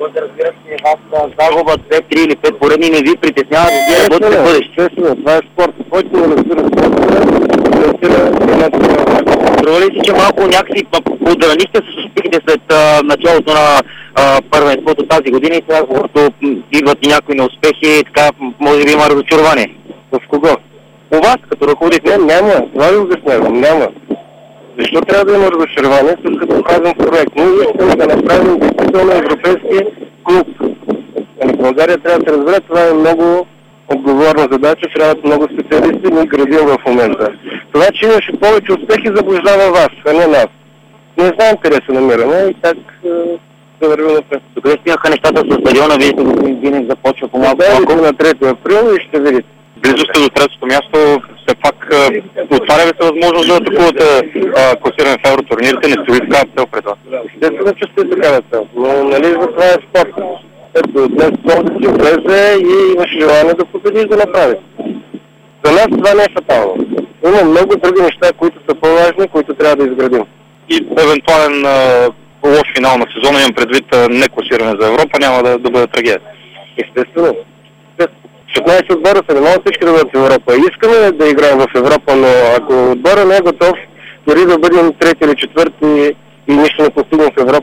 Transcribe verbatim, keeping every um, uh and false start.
който разбира се, вас загуба две, три или пет поредни не ви притеснява да вие работите в бъдеще. Естествено, това е спорт. Който не разбира спорта, разбира имат. Струва ли си, че малко някакси подранихте с успехите след а, началото на а, първенството тази година и сега, когато идват и някои неуспехи, така може би има разочарование? В кого? У вас, като ръководител? Не, няма. Това ви обяснявам. Няма. Защо трябва да има разочарование, след като казвам проект? Ние искаме да направим действително европейски клуб. В България трябва да се разбере, това е много отговорна задача, трябват много специалисти, ние градим в момента. Това, че имаше повече успехи, заблуждава вас, а не нас. Не знаем къде се намираме и как да вървим напред. Докъде стигнаха нещата с стадиона, вие сте господин Динев започва по малко малко. На трети април и ще видите. Близо сте до третото място, все пак отваря ви се възможност да атакувате класиране в евротурнирите, не стои такава цел пред вас. Естествено, че сте такава цел, но нали за това е спорт. Ето, днес спортът ще влезе и имаше желание да победи и да направи. За нас това не е фатално. Има много други неща, които са по-важни, които трябва да изградим. И евентуален лош финал на сезона, имам предвид не класиране за Европа, няма да, да бъде трагедия. Естествено. шестнайсет отбора са, не могат всички да бъдат в Европа. Искаме да играем в Европа, но ако отбора не е готов, дори да бъдем трети или четвърти и нищо не постигнем в Европа,